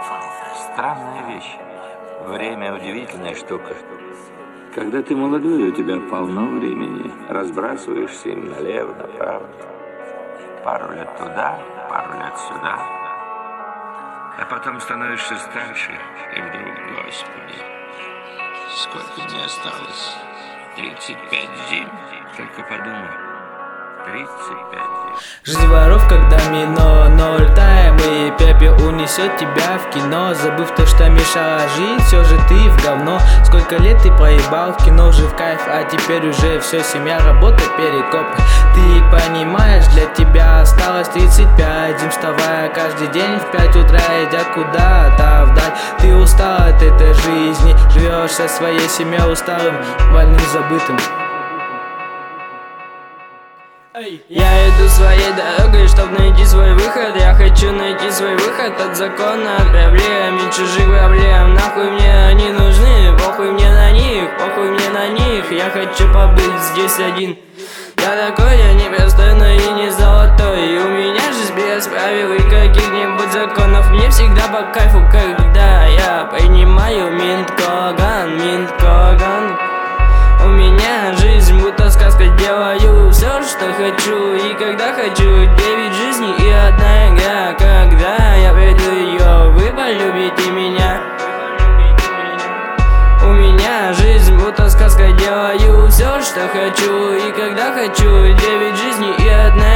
Странная вещь. Время — удивительная штука. Когда ты молодой, у тебя полно времени. Разбрасываешься им налево, направо. Пару лет туда, пару лет сюда. А потом становишься старше, и вдруг, Господи, сколько мне осталось? 35 зим? Только подумай. 35 зим. Жизнь воров, когда мино, но улетаем, и Пепе унесет тебя в кино. Забыв то, что мешало жить, все же ты в говно. Сколько лет ты проебал в кино, жив кайф, а теперь уже все, семья, работа, перекопы. Ты понимаешь, для тебя осталось 35 зим, вставая каждый день в 5 утра, идя куда-то вдаль. Ты устал от этой жизни, живешь со своей семьей усталым, больным, забытым. Я иду своей дорогой, чтоб найти свой выход. Я хочу найти свой выход от закона, от проблем и чужих проблем. Нахуй мне они нужны, похуй мне на них, похуй мне на них. Я хочу побыть здесь один. Я такой, я не простой, но и не золотой. И у меня жизнь без правил и каких-нибудь законов. Мне всегда по кайфу, когда я принимаю Минткоган, Минткоган. У меня жизнь будто сказка, делаю все, что хочу и когда хочу. 9 жизней и одна игра. Когда я приду ее, вы полюбите меня. У меня жизнь будто сказка, делаю все, что хочу и когда хочу. 9 жизней и одна